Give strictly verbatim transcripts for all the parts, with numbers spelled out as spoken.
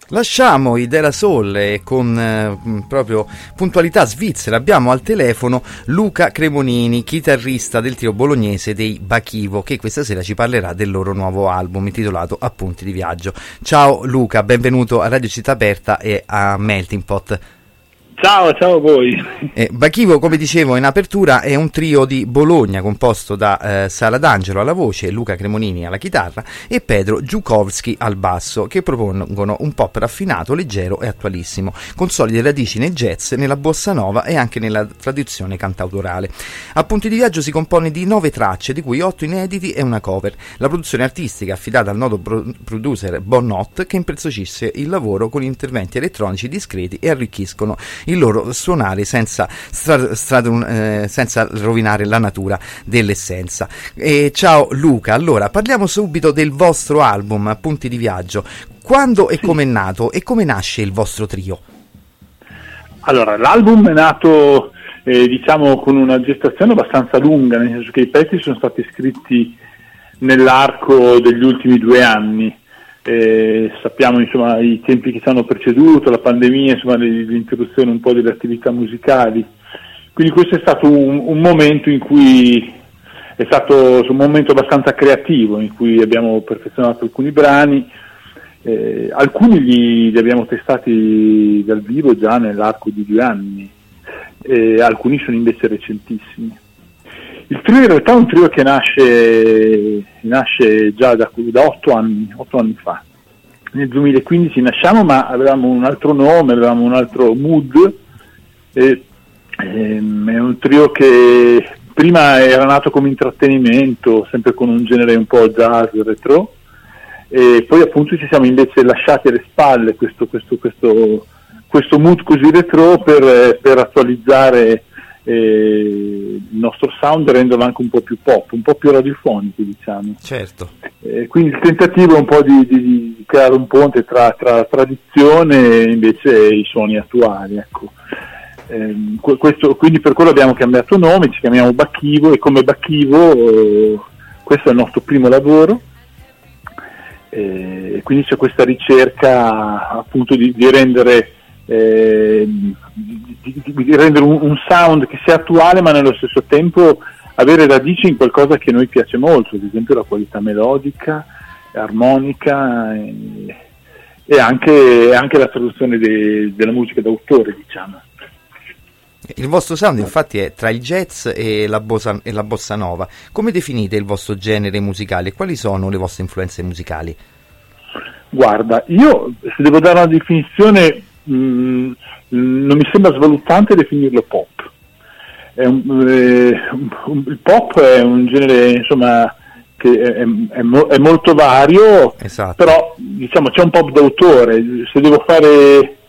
Lasciamo i Della Soul e con eh, proprio puntualità svizzera abbiamo al telefono Luca Cremonini, chitarrista del trio bolognese dei Bachivo, che questa sera ci parlerà del loro nuovo album intitolato Appunti di viaggio. Ciao Luca, benvenuto a Radio Città Aperta e a Melting Pot. Ciao, ciao a voi. Eh, Bachivo, come dicevo in apertura, è un trio di Bologna composto da eh, Sara D'Angelo alla voce, Luca Cremonini alla chitarra e Pedro Giukowski al basso, che propongono un pop raffinato, leggero e attualissimo, con solide radici nel jazz, nella bossa nova e anche nella tradizione cantautorale. Appunti di viaggio si compone di nove tracce, di cui otto inediti e una cover. La produzione artistica è affidata al noto pro- producer Bon Not, che impreziosisce il lavoro con interventi elettronici discreti e arricchiscono il loro suonare senza, stra- stra- eh, senza rovinare la natura dell'essenza. E ciao Luca, allora parliamo subito del vostro album Appunti di viaggio. Quando e come è nato e come nasce il vostro trio? Allora, l'album è nato eh, diciamo con una gestazione abbastanza lunga, nel senso che i pezzi sono stati scritti nell'arco degli ultimi due anni. Eh, sappiamo insomma i tempi che ci hanno preceduto, la pandemia, insomma l'interruzione un po' delle attività musicali, quindi questo è stato un, un momento in cui è stato un momento abbastanza creativo, in cui abbiamo perfezionato alcuni brani, eh, alcuni li, li abbiamo testati dal vivo già nell'arco di due anni, eh, alcuni sono invece recentissimi. Il trio in realtà è un trio che nasce, nasce già da, da otto anni, otto anni fa. Nel duemilaquindici nasciamo, ma avevamo un altro nome, avevamo un altro mood. E, ehm, è un trio che prima era nato come intrattenimento, sempre con un genere un po' jazz, retro, e poi appunto ci siamo invece lasciati alle spalle questo, questo, questo, questo mood così retro per, per attualizzare Eh, il nostro sound, renderlo anche un po' più pop, un po' più radiofonico, diciamo. Certo. Eh, quindi il tentativo è un po' di, di, di creare un ponte tra, tra tradizione e invece i suoni attuali, ecco. Eh, questo, quindi per quello abbiamo cambiato nome, ci chiamiamo Bachivo, e come Bachivo eh, questo è il nostro primo lavoro, e eh, quindi c'è questa ricerca appunto di, di rendere Eh, di, di, di rendere un, un sound che sia attuale, ma nello stesso tempo avere radici in qualcosa che a noi piace molto, ad esempio la qualità melodica, armonica e, e anche, anche la traduzione de, della musica d'autore, diciamo. Il vostro sound infatti è tra il jazz e la, bossa, e la bossa nova. Come definite il vostro genere musicale? Quali sono le vostre influenze musicali? Guarda, io se devo dare una definizione, Mm, non mi sembra svalutante definirlo pop. È un, eh, un, il pop è un genere insomma che è, è, è molto vario, esatto. Però diciamo c'è un pop d'autore. Se devo fare,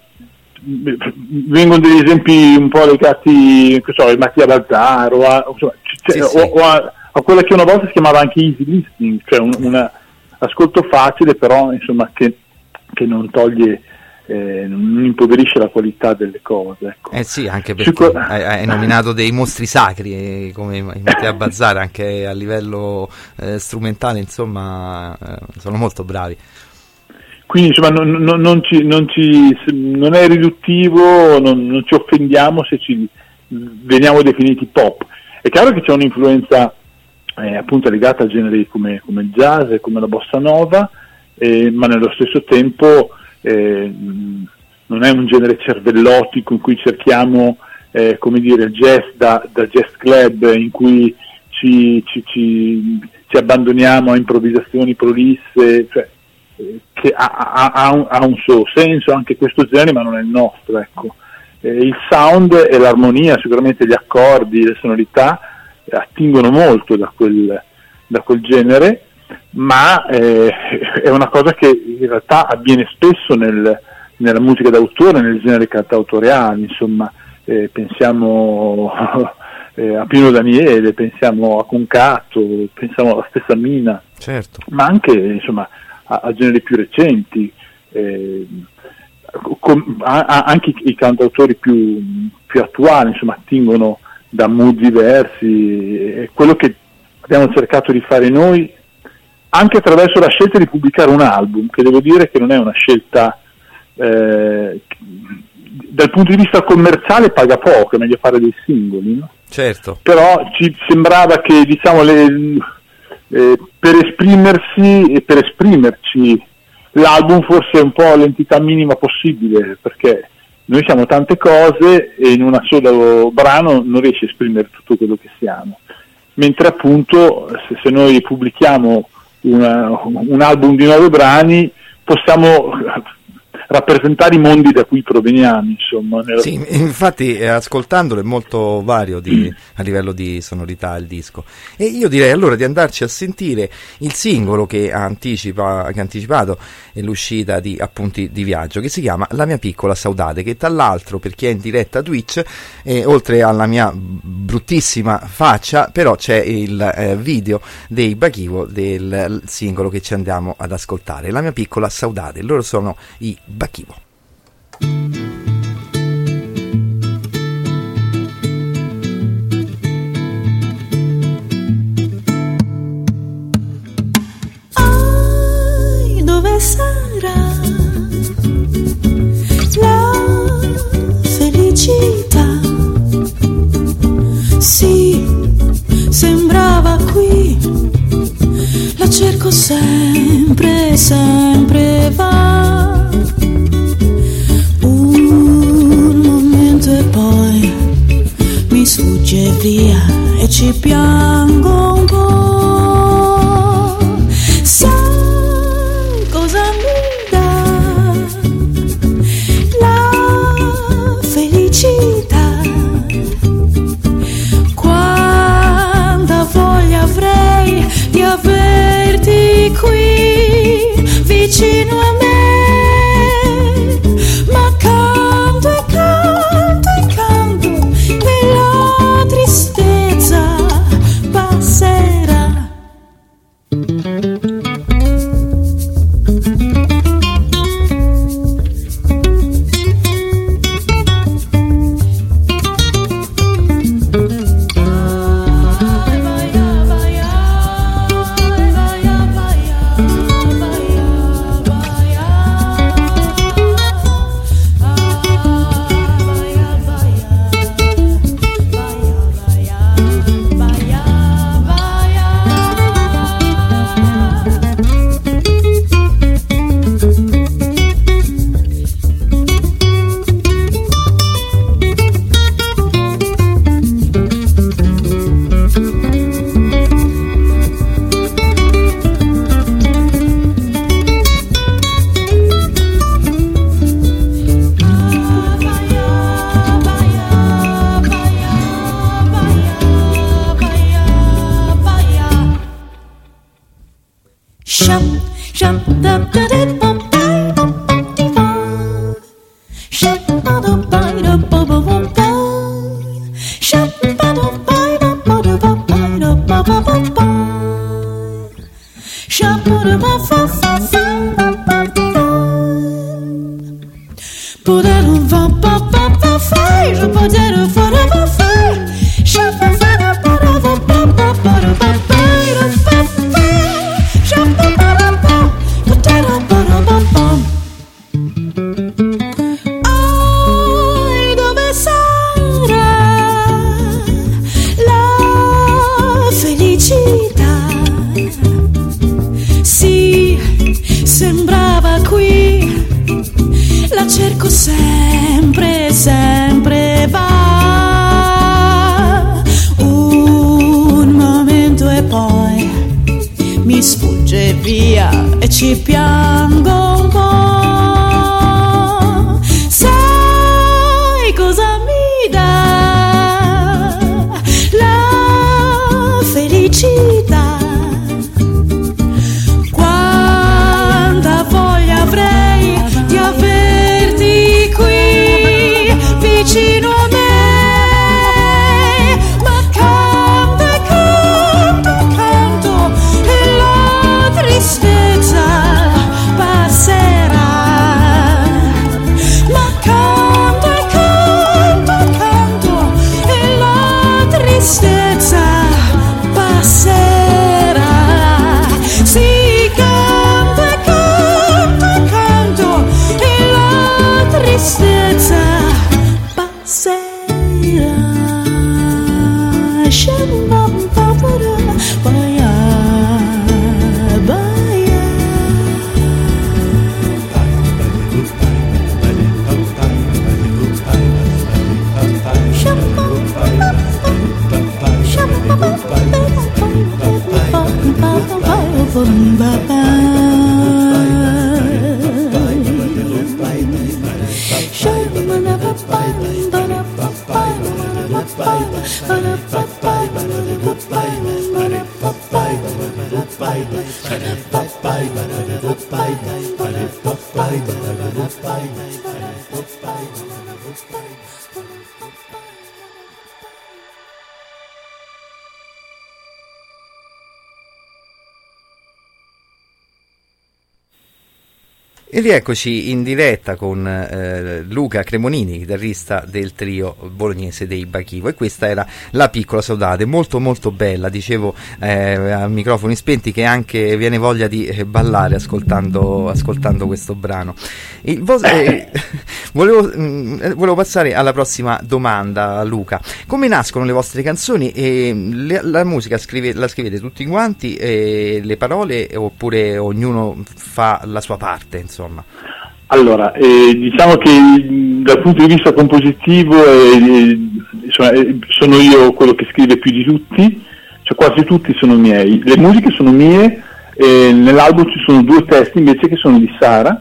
vengono degli esempi un po' legati, che so, a Mattia Bazzaro, a, insomma, sì, o, sì. o a, a quella che una volta si chiamava anche easy listening, cioè un una, ascolto facile, però insomma che, che non toglie, Eh, non impoverisce la qualità delle cose, ecco. Eh sì, anche perché Cico... hai, hai nominato dei mostri sacri eh, come Mattia Bazzara, anche a livello eh, strumentale, insomma, eh, sono molto bravi. Quindi insomma non, non, non, ci, non, ci, non è riduttivo, non, non ci offendiamo se ci veniamo definiti pop. È chiaro che c'è un'influenza eh, appunto legata a generi come, come il jazz e come la bossa nova, eh, ma nello stesso tempo Eh, non è un genere cervellotico in cui cerchiamo eh, come dire jazz da, da jazz club, in cui ci, ci, ci, ci abbandoniamo a improvvisazioni prolisse, cioè, eh, che ha, ha, ha, un, ha un suo senso anche questo genere, ma non è il nostro, ecco. Eh, il sound e l'armonia, sicuramente gli accordi, le sonorità eh, attingono molto da quel, da quel genere, ma eh, è una cosa che in realtà avviene spesso nel, nella musica d'autore, nel genere cantautoriale, insomma, eh, pensiamo eh, a Pino Daniele, pensiamo a Concato, pensiamo alla stessa Mina, certo. Ma anche insomma a, a generi più recenti, eh, com, a, a, anche i, i cantautori più, più attuali, insomma, attingono da mood diversi, e quello che abbiamo cercato di fare noi, anche attraverso la scelta di pubblicare un album, che devo dire che non è una scelta eh, dal punto di vista commerciale paga poco, è meglio fare dei singoli, no? Certo. Però ci sembrava che, diciamo, le, eh, per esprimersi e per esprimerci l'album fosse un po' l'entità minima possibile, perché noi siamo tante cose e in un solo brano non riesce a esprimere tutto quello che siamo, mentre appunto se, se noi pubblichiamo una, un album di nove brani possiamo rappresentare i mondi da cui proveniamo, insomma. Nella... Sì, infatti eh, ascoltandolo è molto vario di, a livello di sonorità il disco, e io direi allora di andarci a sentire il singolo che ha, anticipa, che ha anticipato è l'uscita di Appunti di Viaggio, che si chiama La mia piccola saudade, che tra l'altro per chi è in diretta Twitch, eh, oltre alla mia bruttissima faccia, però c'è il eh, video dei Bachivo del singolo che ci andiamo ad ascoltare, La mia piccola saudade. Loro sono i Bachivo. Ai, dove sarà la felicità? Sì, sembrava qui, la cerco sempre, sempre va. E poi mi sfugge via e ci piango un po'. Sai cosa mi dà la felicità? Quanta voglia avrei di averti qui vicino a me. Ma canto e canto e canto, nella tristezza passerà. Tristezza E rieccoci in diretta con eh, Luca Cremonini, chitarrista del trio bolognese dei Bachivo, e questa era La piccola saudade, molto molto bella, dicevo eh, a microfoni spenti che anche viene voglia di eh, ballare ascoltando, ascoltando questo brano. Il vo- eh, volevo, mh, volevo passare alla prossima domanda, Luca. Come nascono le vostre canzoni? E le, la musica scrive, la scrivete tutti quanti, e le parole, oppure ognuno fa la sua parte, insomma? Insomma. Allora, eh, diciamo che dal punto di vista compositivo eh, insomma, eh, sono io quello che scrive più di tutti, cioè quasi tutti sono miei. Le musiche sono mie, eh, nell'album ci sono due testi invece che sono di Sara.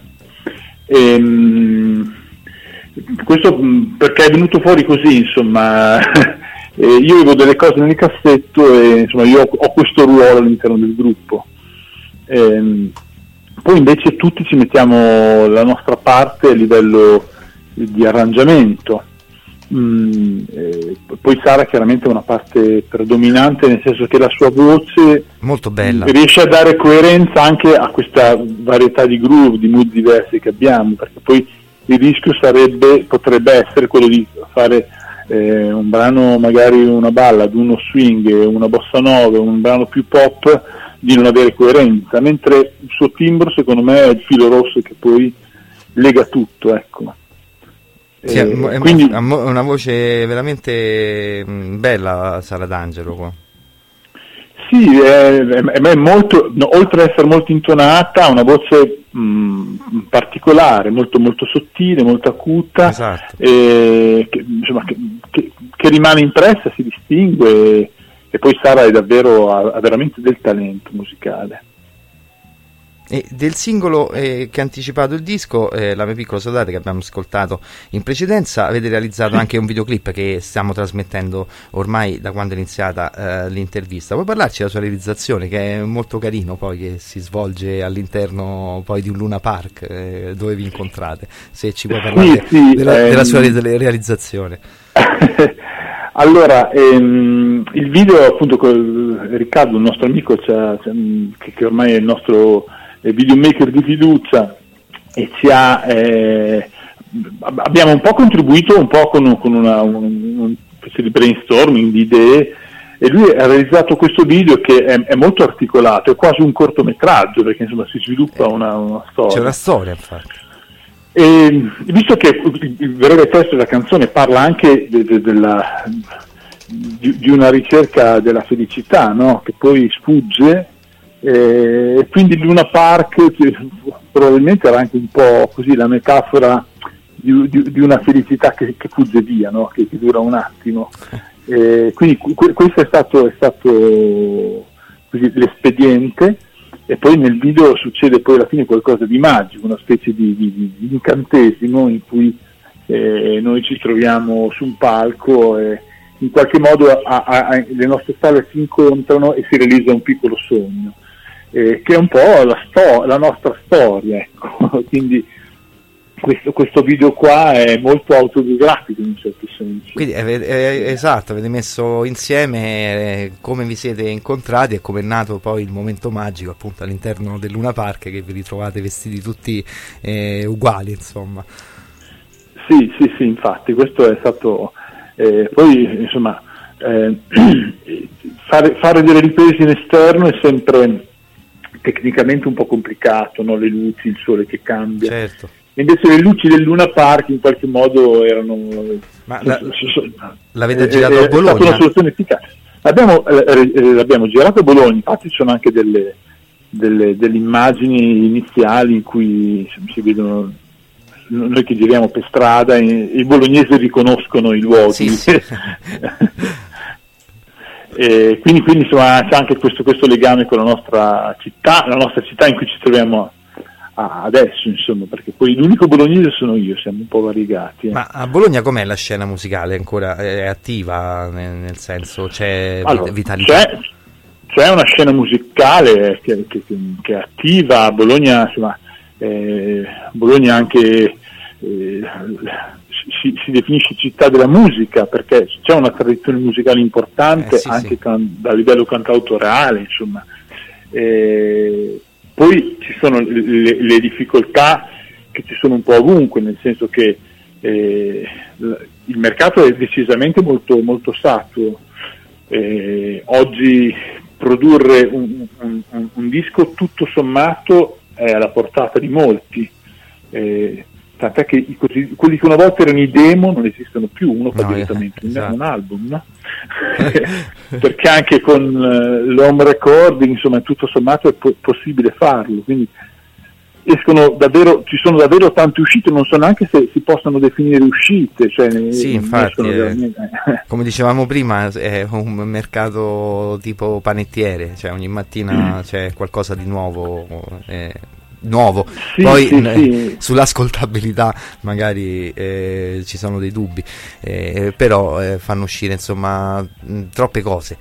Ehm, questo perché è venuto fuori così, insomma. eh, io avevo delle cose nel cassetto e insomma io ho, ho questo ruolo all'interno del gruppo. Ehm, Poi invece tutti ci mettiamo la nostra parte a livello di arrangiamento. Mm, eh, poi Sara chiaramente è una parte predominante, nel senso che la sua voce molto bella riesce a dare coerenza anche a questa varietà di groove, di mood diversi che abbiamo, perché poi il rischio sarebbe, potrebbe essere quello di fare eh, un brano, magari una ballad, uno swing, una bossa nova, un brano più pop, di non avere coerenza, mentre il suo timbro secondo me è il filo rosso che poi lega tutto, ecco. Sì, eh, è quindi una voce veramente bella, Sara D'Angelo qua. Sì, è, è, è molto, no, oltre ad essere molto intonata, ha una voce mh, particolare, molto molto sottile, molto acuta, esatto. eh, che, insomma, che, che, che rimane impressa, si distingue. E poi Sara è davvero, ha, ha veramente del talento musicale. E del singolo eh, che ha anticipato il disco, eh, La mia piccola saudade, che abbiamo ascoltato in precedenza, avete realizzato sì. anche un videoclip che stiamo trasmettendo ormai da quando è iniziata eh, l'intervista. Vuoi parlarci della sua realizzazione, che è molto carino, poi, che si svolge all'interno poi di un Luna Park eh, dove vi incontrate? Se ci puoi parlare sì, sì, della, ehm... della sua re- realizzazione. Allora, ehm, il video appunto con Riccardo, un nostro amico, c'ha, c'ha, che, che ormai è il nostro eh, videomaker di fiducia, e ci ha, eh, abbiamo un po' contribuito un po' con, con una un, un specie di brainstorming di idee, e lui ha realizzato questo video che è, è molto articolato, è quasi un cortometraggio, perché insomma si sviluppa una, una storia. C'è una storia, infatti. E visto che il vero testo della canzone parla anche de, de, della, di, di una ricerca della felicità, no? Che poi sfugge, e eh, quindi Luna Park probabilmente era anche un po' così la metafora di, di, di una felicità che, che fugge via, no? che, che dura un attimo. Eh, quindi que, questo è stato, è stato così, l'espediente. E poi nel video succede poi alla fine qualcosa di magico, una specie di, di, di incantesimo in cui eh, noi ci troviamo su un palco e in qualche modo a, a, a, le nostre stalle si incontrano e si realizza un piccolo sogno, eh, che è un po' la, sto- la nostra storia, ecco. Quindi questo, questo video qua è molto autobiografico in un certo senso. Quindi è, è, è, esatto, avete messo insieme eh, come vi siete incontrati e come è nato poi il momento magico, appunto, all'interno del Luna Park, che vi ritrovate vestiti tutti eh, uguali, insomma. Sì, sì, sì, infatti, questo è stato eh, poi insomma eh, fare, fare delle riprese in esterno è sempre tecnicamente un po' complicato, no? Le luci, il sole che cambia. Certo. Invece le luci del Luna Park in qualche modo erano... Ma la, so, so, l'avete eh, girato a Bologna? È stata una soluzione efficace. L'abbiamo, eh, eh, l'abbiamo girato a Bologna, infatti ci sono anche delle, delle, delle immagini iniziali in cui si vedono, noi che giriamo per strada, e i bolognesi riconoscono i luoghi. Sì, sì. E quindi, quindi insomma c'è anche questo, questo legame con la nostra città, la nostra città in cui ci troviamo adesso, insomma, perché poi l'unico bolognese sono io, siamo un po' variegati. Eh. Ma a Bologna com'è la scena musicale? Ancora è attiva, nel, nel senso c'è allora, vitalità? C'è, c'è una scena musicale che, che, che è attiva a Bologna, insomma, eh, Bologna anche eh, si, si definisce città della musica, perché c'è una tradizione musicale importante, eh, sì, anche sì. Can, a livello cantautorale, insomma. Eh, poi ci sono le, le difficoltà che ci sono un po' ovunque, nel senso che eh, il mercato è decisamente molto, molto saturo. Eh, oggi produrre un, un, un, un disco tutto sommato è alla portata di molti, eh, tant'è che i così, quelli che una volta erano i demo non esistono più, uno fa no, direttamente eh, esatto. un album, no? Perché anche con uh, l'home recording, insomma, tutto sommato è po- possibile farlo, quindi escono davvero, ci sono davvero tante uscite, non so neanche se si possono definire uscite, cioè sì, infatti, eh, come dicevamo prima, è un mercato tipo panettiere, cioè ogni mattina c'è qualcosa di nuovo, eh, nuovo. Sì, Poi sì, eh, sì. sull'ascoltabilità magari eh, ci sono dei dubbi, eh, però eh, fanno uscire insomma mh, troppe cose.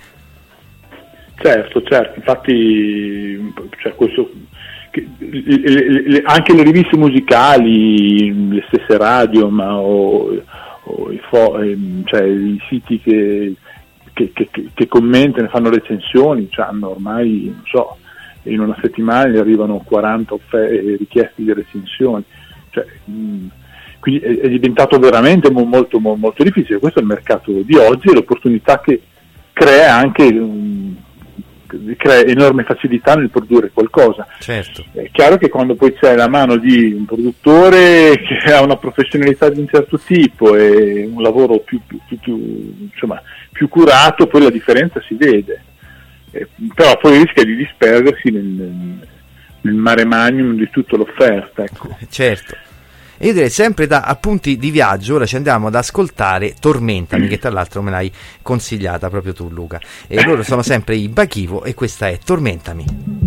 Certo, certo, infatti cioè, questo, che, le, le, le, anche le riviste musicali, le stesse radio, ma o, o i, fo, cioè, i siti che, che, che, che commentano e fanno recensioni, cioè, hanno ormai, non so, in una settimana gli arrivano quaranta offe- richieste di recensioni, cioè, mh, quindi è, è diventato veramente mo, molto, mo, molto difficile. Questo è il mercato di oggi e l'opportunità che crea anche mh, crea enorme facilità nel produrre qualcosa. Certo. È chiaro che quando poi c'è la mano di un produttore che ha una professionalità di un certo tipo e un lavoro più, più, più, più, insomma, più curato, poi la differenza si vede. Eh, però poi rischia di disperdersi nel, nel mare magnum di tutta l'offerta, ecco. Certo. E io direi sempre da appunti di viaggio, ora ci andiamo ad ascoltare Tormentami, che tra l'altro me l'hai consigliata proprio tu, Luca. E loro sono sempre i Bachivo e questa è Tormentami.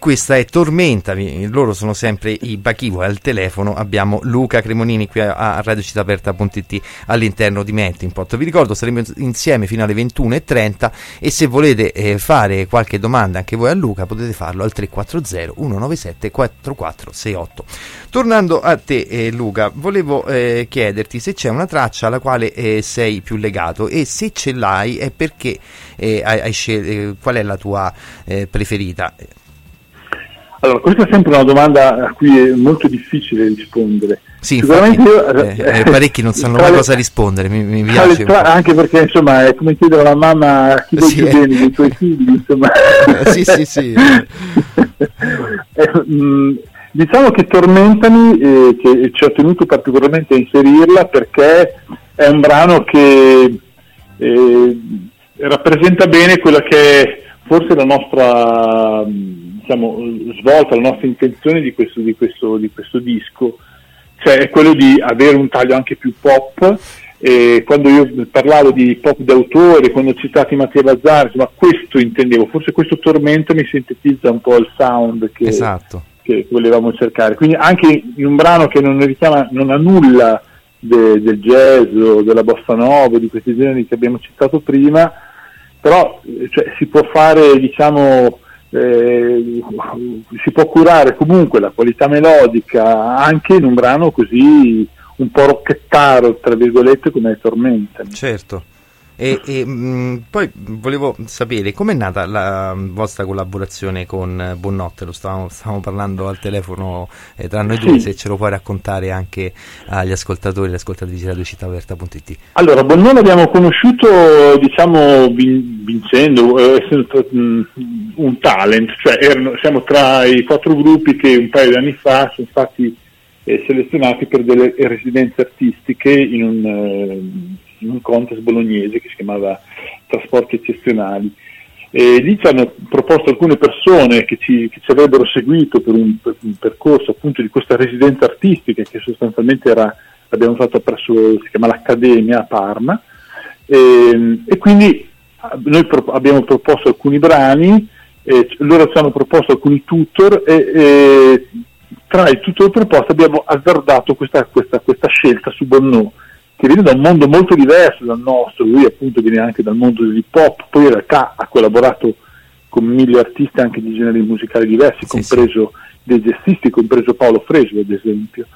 questa è Tormentami, loro sono sempre i Bachivo, al telefono abbiamo Luca Cremonini qui a, a radio città aperta punto it all'interno di Melting Pot. Vi ricordo, saremo insieme fino alle ventuno e trenta e se volete eh, fare qualche domanda anche voi a Luca potete farlo al tre quattro zero uno nove sette quattro quattro sei otto. Tornando a te eh, Luca, volevo eh, chiederti se c'è una traccia alla quale eh, sei più legato e se ce l'hai è perché eh, hai, hai scel- eh, qual è la tua eh, preferita? Allora, questa è sempre una domanda a cui è molto difficile rispondere. Sì, sicuramente infatti, io, eh, eh, parecchi non sanno mai cosa rispondere, mi, mi piace. Tra, anche perché insomma è come chiedere alla mamma a chi vuoi sì, più eh. bene dei tuoi figli, insomma. sì, sì, sì. eh, mh, diciamo che Tormentami, eh, che ci ho tenuto particolarmente a inserirla perché è un brano che eh, rappresenta bene quella che è forse la nostra diciamo, svolta, la nostra intenzione di questo, di questo, di questo disco, cioè è quello di avere un taglio anche più pop. E quando io parlavo di pop d'autore, quando ho citato Mattia Bazzar, ma questo intendevo, forse questo Tormento mi sintetizza un po' il sound che, esatto. che volevamo cercare, quindi anche in un brano che non richiama, non ha nulla de, del jazz o della bossa nova, di questi generi che abbiamo citato prima, però cioè, si può fare, diciamo, eh, si può curare comunque la qualità melodica anche in un brano così un po' rocchettaro, tra virgolette, come Tormentami. Certo. E, e mh, poi volevo sapere com'è nata la vostra collaborazione con Bonnotte, lo stavamo, stavamo parlando al telefono eh, tra noi due, sì. Se ce lo puoi raccontare anche agli ascoltatori e alle ascoltatrici di radio città aperta punto it. Allora, Bonnotte l'abbiamo conosciuto, diciamo, vin- vincendo, eh, essendo mh, un talent, cioè erano, siamo tra i quattro gruppi che un paio di anni fa sono stati eh, selezionati per delle residenze artistiche in un... Eh, in un contest bolognese che si chiamava Trasporti Eccezionali, e lì ci hanno proposto alcune persone che ci, che ci avrebbero seguito per un, per un percorso appunto di questa residenza artistica che sostanzialmente era, l'abbiamo fatta presso, si chiama l'Accademia a Parma, e, e quindi noi pro, abbiamo proposto alcuni brani, e loro ci hanno proposto alcuni tutor e, e tra i tutor proposti abbiamo azzardato questa, questa, questa scelta su Bonnotte, che viene da un mondo molto diverso dal nostro. Lui appunto viene anche dal mondo dell'hip hop, poi in realtà ha collaborato con mille artisti anche di generi musicali diversi, sì, compreso sì. dei jazzisti, compreso Paolo Fresu ad esempio,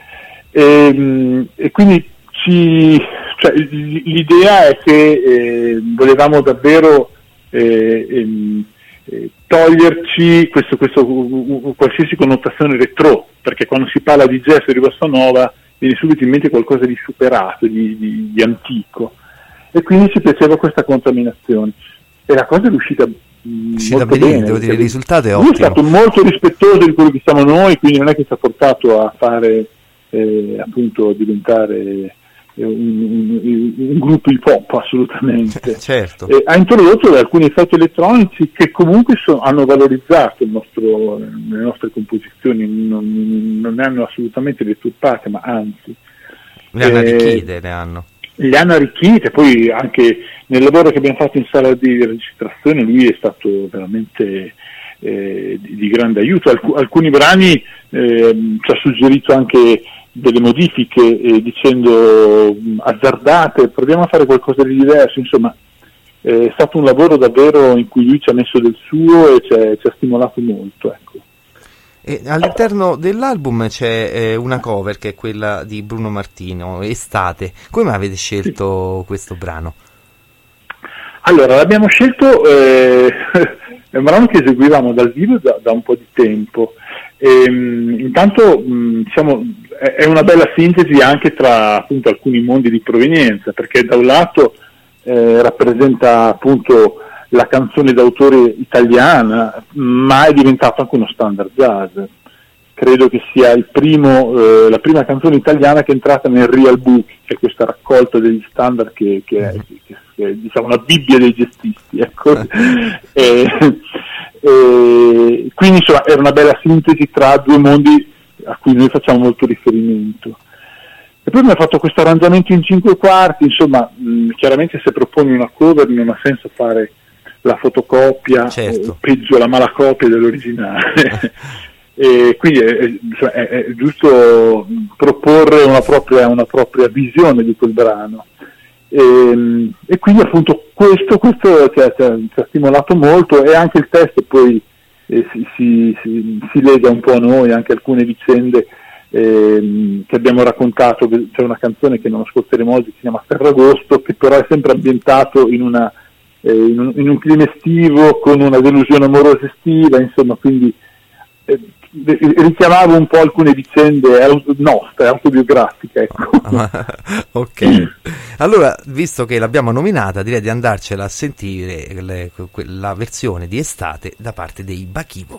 e, e quindi ci, cioè, l'idea è che eh, volevamo davvero eh, eh, toglierci questo, questo, qualsiasi connotazione retro, perché quando si parla di jazz e di bossa nova viene subito in mente qualcosa di superato, di, di, di antico, e quindi ci piaceva questa contaminazione e la cosa è riuscita mh, molto bene, bene, devo dire, il risultato è lui ottimo. È stato molto rispettoso di quello che siamo noi, quindi non è che ci ha portato a fare eh, appunto a diventare un, un, un gruppo hip hop, assolutamente. Certo. Eh, ha introdotto alcuni effetti elettronici che comunque so, hanno valorizzato il nostro, le nostre composizioni, non, non ne hanno assolutamente deturpate, ma anzi le hanno eh, arricchite, le hanno le hanno arricchite. Poi anche nel lavoro che abbiamo fatto in sala di registrazione lui è stato veramente eh, di, di grande aiuto. Alc- alcuni brani eh, ci ha suggerito anche delle modifiche eh, dicendo mh, azzardate, proviamo a fare qualcosa di diverso, insomma eh, è stato un lavoro davvero in cui lui ci ha messo del suo e ci ha, ci ha stimolato molto, ecco. E all'interno dell'album c'è eh, una cover che è quella di Bruno Martino, Estate. Come avete scelto sì. questo brano? Allora, l'abbiamo scelto, eh, è un brano che eseguivamo dal vivo da, da un po' di tempo. E, mh, intanto mh, diciamo, è, è una bella sintesi anche tra appunto alcuni mondi di provenienza, perché da un lato eh, rappresenta appunto la canzone d'autore italiana, ma è diventato anche uno standard jazz. Credo che sia il primo, eh, la prima canzone italiana che è entrata nel Real Book, che è questa raccolta degli standard che, che, è, che, che è diciamo la Bibbia dei jazzisti, ecco. e, e, quindi insomma era una bella sintesi tra due mondi a cui noi facciamo molto riferimento. E poi mi ha fatto questo arrangiamento in cinque quarti, insomma, mh, chiaramente se proponi una cover non ha senso fare la fotocopia, certo. o peggio la malacopia dell'originale. E quindi è, è, è, è giusto proporre una propria, una propria visione di quel brano. E, e quindi appunto questo, questo ci, ha, ci ha stimolato molto, e anche il testo poi eh, si, si, si, si lega un po' a noi, anche alcune vicende eh, che abbiamo raccontato. C'è una canzone che non ascolteremo oggi, si chiama Ferragosto, che però è sempre ambientato in, una, eh, in, un, in un clima estivo, con una delusione amorosa estiva, insomma, quindi eh, richiamavo un po' alcune vicende nostre, autobiografiche, ecco. Ok, allora, visto che l'abbiamo nominata, direi di andarcela a sentire le, la versione di Estate da parte dei Bachivo.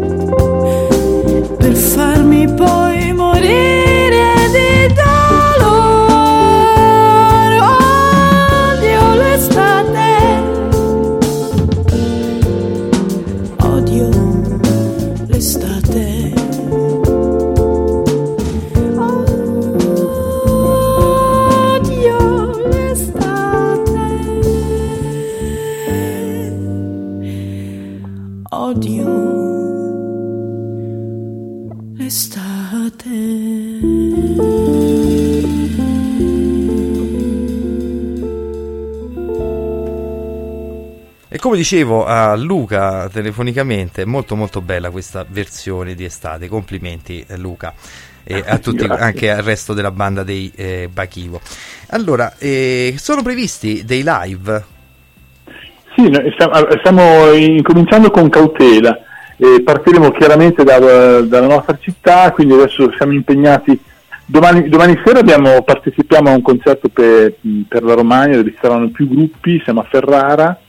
Per farmi poi morire di dolore. odio l'estate. E come dicevo a Luca telefonicamente, molto molto bella questa versione di Estate, complimenti Luca, e a tutti, anche al resto della banda dei eh, Bachivo. Allora, eh, sono previsti dei live? Sì, stiamo, stiamo incominciando con cautela, eh, partiremo chiaramente da, dalla nostra città, quindi adesso siamo impegnati. Domani, domani sera abbiamo, partecipiamo a un concerto per, per la Romagna, dove ci saranno più gruppi, siamo a Ferrara,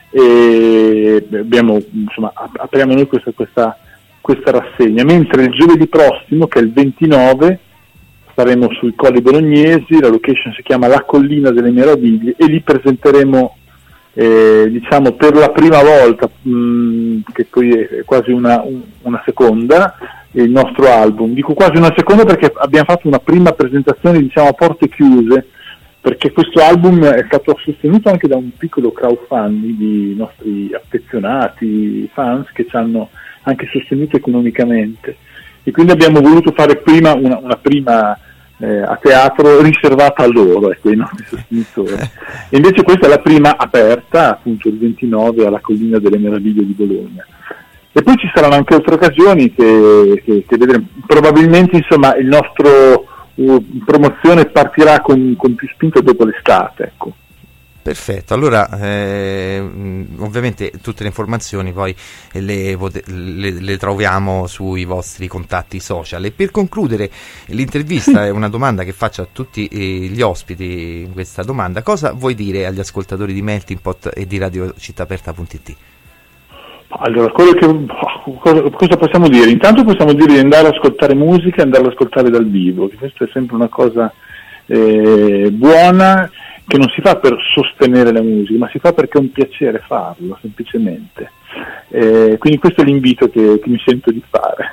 e abbiamo, insomma, apriamo noi questa, questa, questa rassegna, mentre il giovedì prossimo, che è il ventinove, saremo sui Colli Bolognesi, la location si chiama La Collina delle Meraviglie, e lì presenteremo eh, diciamo per la prima volta, mh, che poi è quasi una, una seconda, il nostro album. Dico quasi una seconda perché abbiamo fatto una prima presentazione, diciamo, a porte chiuse, perché questo album è stato sostenuto anche da un piccolo crowdfunding di nostri affezionati fans che ci hanno anche sostenuto economicamente, e quindi abbiamo voluto fare prima una, una prima eh, a teatro riservata a loro, ecco, ai nostri sostenitori. E invece questa è la prima aperta, appunto il ventinove, alla Collina delle Meraviglie di Bologna. E poi ci saranno anche altre occasioni che, che, che vedremo. Probabilmente, insomma, il nostro promozione partirà con, con più spinta dopo l'estate, ecco. Perfetto, allora eh, ovviamente tutte le informazioni poi le, le, le troviamo sui vostri contatti social. E per concludere l'intervista, è una domanda che faccio a tutti gli ospiti, questa domanda: cosa vuoi dire agli ascoltatori di Melting Pot e di Radio Città Aperta punto it? Allora, quello che, cosa, cosa possiamo dire? Intanto possiamo dire di andare ad ascoltare musica e andare ad ascoltare dal vivo, che questa è sempre una cosa eh, buona, che non si fa per sostenere la musica, ma si fa perché è un piacere farlo, semplicemente. Eh, quindi questo è l'invito che, che mi sento di fare.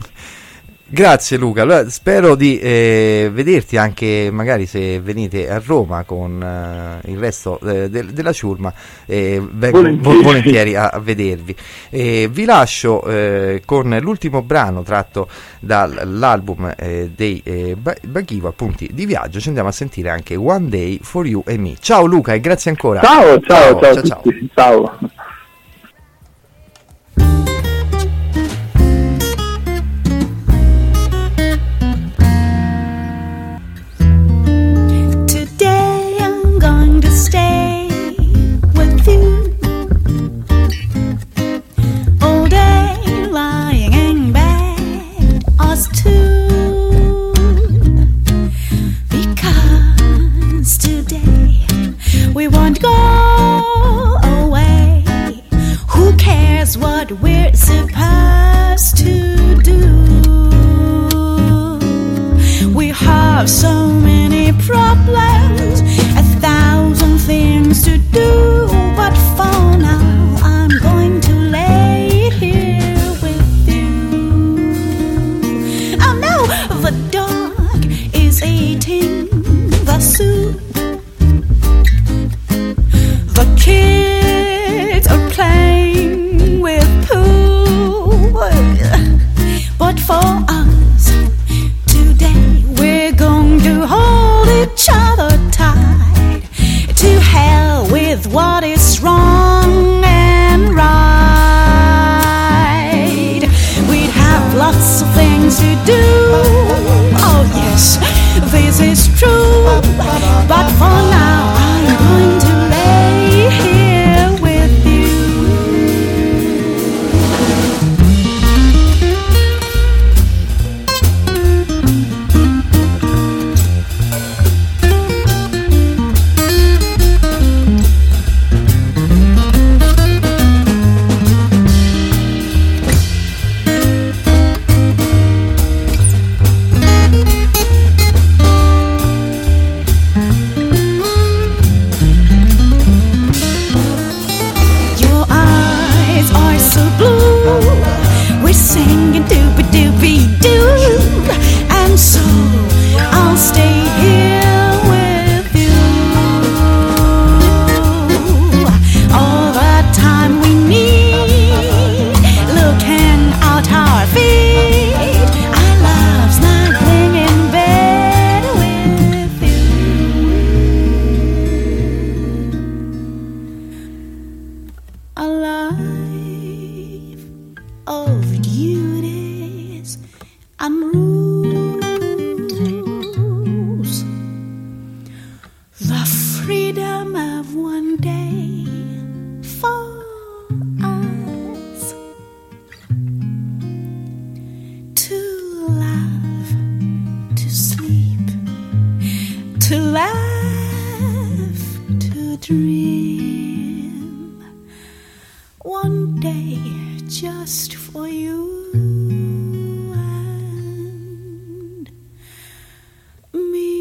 Grazie Luca, allora, spero di eh, vederti anche magari se venite a Roma con eh, il resto eh, de- della ciurma, eh, vengo volentieri, volentieri a, a vedervi. Eh, vi lascio eh, con l'ultimo brano tratto dall'album eh, dei eh, Bachivo, Appunti di Viaggio. Ci andiamo a sentire anche One Day for You and Me. Ciao Luca e grazie ancora. Ciao, ciao, ciao, ciao, ciao. ciao. Stay with you all day, lying in bed, us two, because today we won't go away. Who cares what we're supposed to do? We have so many problems, a thousand things to do, but for now I'm going to lay here with you. Oh no, the dog is eating the soup, the kids are playing with poo, but for us today we're going to hold each other tight, to hell with what is wrong and right. We'd have lots of things to do, oh yes, this is true, but for now I'm going to lay here with you. Singing doobie doobie doo, and so I'll stay here with you all the time we need. a life of duties and rules. The freedom of one day for us to laugh, to sleep, to laugh, to dream. One day just for you and me.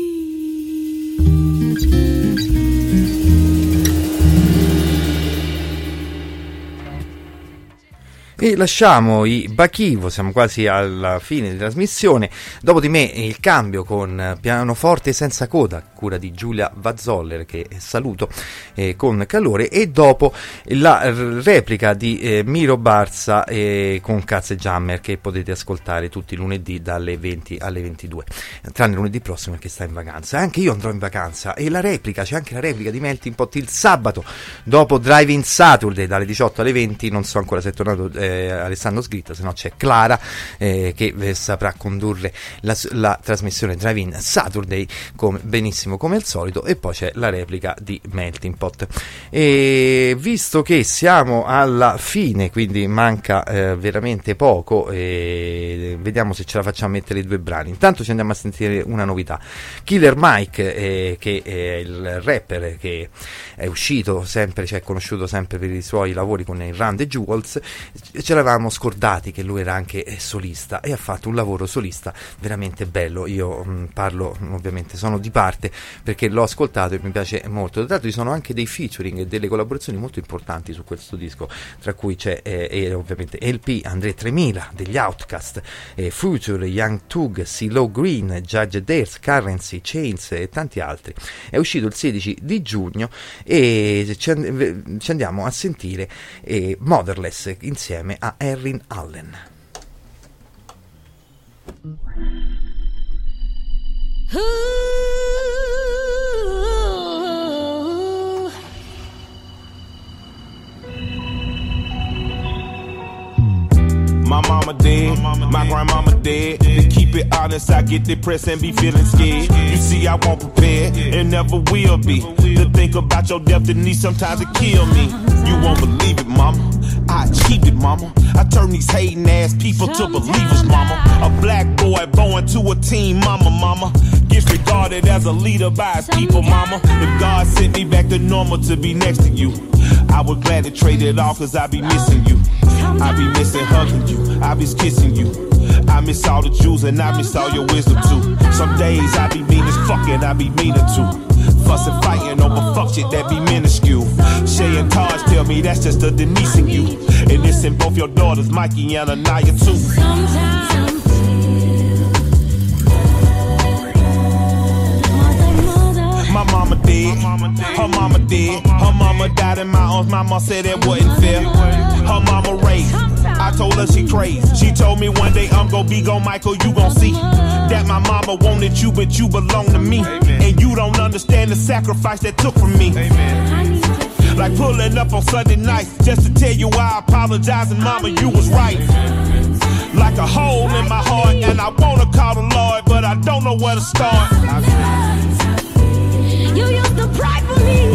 E lasciamo i Bachivo, siamo quasi alla fine di trasmissione. Dopo di me il cambio con Pianoforte senza coda, cura di Giulia Vazzoller, che saluto eh, con calore, e dopo la replica di eh, Miro Barza eh, con Katz Jammer, che potete ascoltare tutti i lunedì dalle venti alle ventidue, tranne lunedì prossimo perché sta in vacanza. Anche io andrò in vacanza, e la replica, c'è anche la replica di Melting Pot il sabato dopo Drive-In Saturday dalle diciotto alle venti. Non so ancora se è tornato eh, Alessandro Sgritta, se no c'è Clara eh, che eh, saprà condurre la, la trasmissione Drive-In Saturday come, benissimo come al solito, e poi c'è la replica di Melting Pot. E visto che siamo alla fine, quindi manca eh, veramente poco, e vediamo se ce la facciamo mettere i due brani. Intanto ci andiamo a sentire una novità. Killer Mike, eh, che è il rapper che è uscito sempre, cioè conosciuto sempre per i suoi lavori con il Run the Jewels, ce l'avevamo scordati che lui era anche solista, e ha fatto un lavoro solista veramente bello. Io mh, parlo, ovviamente sono di parte perché l'ho ascoltato e mi piace molto. Tra l'altro ci sono anche dei featuring e delle collaborazioni molto importanti su questo disco, tra cui c'è eh, eh, ovviamente L P André tremila degli Outcast, eh, Future, Young Tug, CeeLo Green, Judge Dares, Currency, Chains e tanti altri. È uscito il sedici di giugno e ci, and- ci andiamo a sentire eh, Motherless insieme a Erin Allen. My mama dead, my grandmama dead. To keep it honest, I get depressed and be feeling scared. You see, I won't prepare and never will be. To think about your destiny, sometimes it kill me. You won't believe it, mama. I achieved it, mama. I turn these hating ass people to believers, mama. A black boy born to a teen, mama, mama. Gets regarded as a leader by his people, mama. If God sent me back to normal to be next to you, I would gladly trade it all, cause I be missing you. I be missing hugging you, I be kissing you. I miss all the jewels and I miss all your wisdom too. Some days I be mean as fuck and I be meaner too. Fussing, fighting over fuck shit that be minuscule. Shay and Taj tell me that's just a Denise in you. And it's in both your daughters, Mikey and Anaya too. My mama dead, her mama dead. Her mama died in my arms, my mama said it wasn't fair. Her mama raised, I told her she crazy. She told me one day I'm gon' be gon' Michael, you gon' see that my mama wanted you, but you belong to me. And you don't understand the sacrifice that took from me. Like pulling up on Sunday night just to tell you why I apologize, and mama, you was right. Like a hole in my heart, and I wanna call the Lord, but I don't know where to start. You used to cry for me.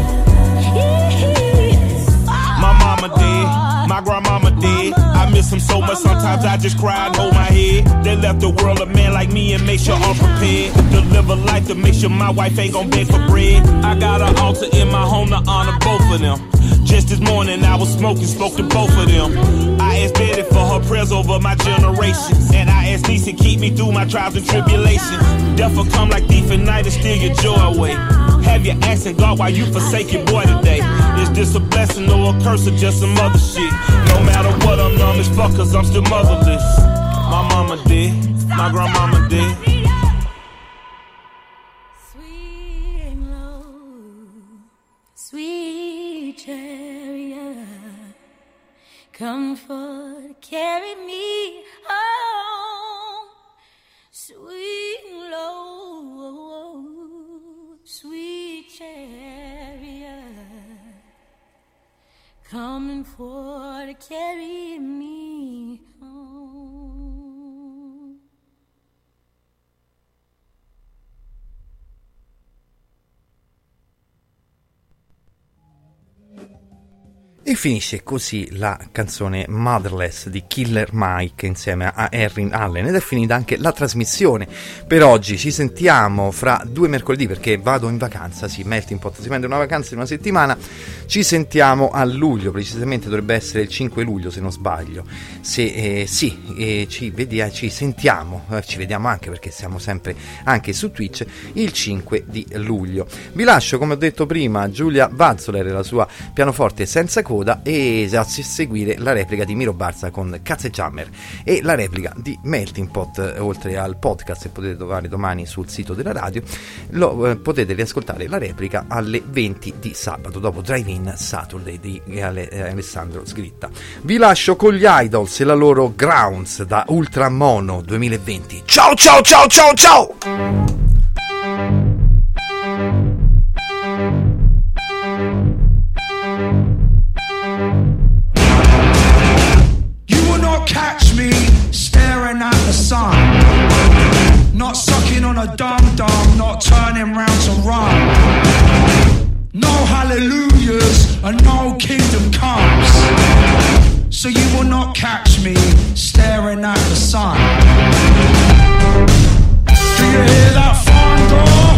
My mama dead, my grandmama dead. I miss them so much, sometimes I just cry and hold my head. They left the world a man like me and make sure I'm prepared to live a life to make sure my wife ain't gon' beg for bread. I got an altar in my home to honor both of them. Just this morning I was smoking, spoke to both of them. I asked Betty for her prayers over my generation, and I asked Niece to keep me through my trials and tribulations. Death will come like thief at night and steal your joy away. Have you asking God why you forsake your boy today? Is this a blessing or a curse or just some other shit? No matter what, I'm numb as fuck cause I'm still motherless. My mama dead, my grandmama dead. Sweet low, sweet chariot, comfort, carry me home. Sweet low, sweet chariot, come coming for to carry me home. E finisce così la canzone Motherless di Killer Mike insieme a Erin Allen, ed è finita anche la trasmissione per oggi. Ci sentiamo fra due mercoledì perché vado in vacanza, sì, Melting Pot si prende una vacanza di una settimana. Ci sentiamo a luglio, precisamente dovrebbe essere il cinque luglio se non sbaglio. Se eh, sì, eh, ci, vediamo, ci sentiamo, eh, ci vediamo anche perché siamo sempre anche su Twitch il cinque di luglio. Vi lascio, come ho detto prima, Giulia Vazzoler e la sua pianoforte senza coda, e a seguire la replica di Miro Barza con Katzenjammer e la replica di Melting Pot, oltre al podcast che potete trovare domani sul sito della radio. Lo eh, potete riascoltare la replica alle venti di sabato dopo Drive-In Saturday di Ale- eh, Alessandro Sgritta. Vi lascio con gli Idols e la loro Grounds da Ultramono duemilaventi. Ciao ciao ciao ciao ciao. Catch me staring at the sun, not sucking on a dum-dum, not turning round to run. No hallelujahs and no kingdom comes, so you will not catch me staring at the sun. Do you hear that thunder?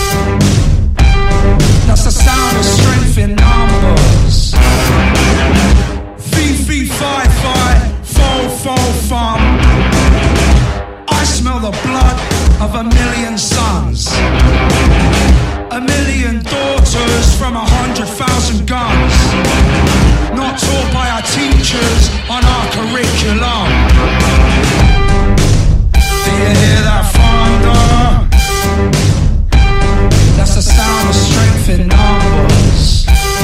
That's the sound of strength in numbers. Fee, fee, fi, fi. Fo, fo, fum. I smell the blood of a million sons, a million daughters from a hundred thousand guns, not taught by our teachers on our curriculum. Do you hear that thunder? That's the sound of strength in numbers.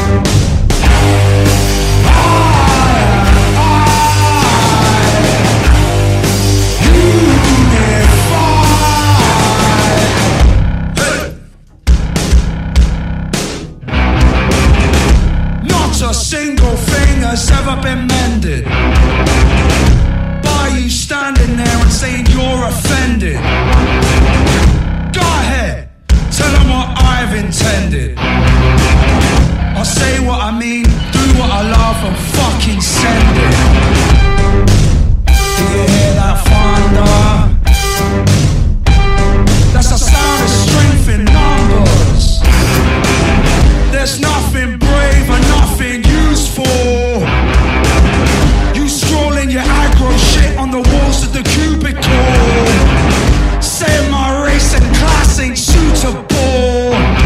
A single thing has ever been mended by you standing there and saying you're offended. Go ahead, tell them what I've intended. I'll say what I mean, do what I love and fucking send it. Do you hear that thunder? That's the sound of strength in numbers. There's nothing brave and nothing useful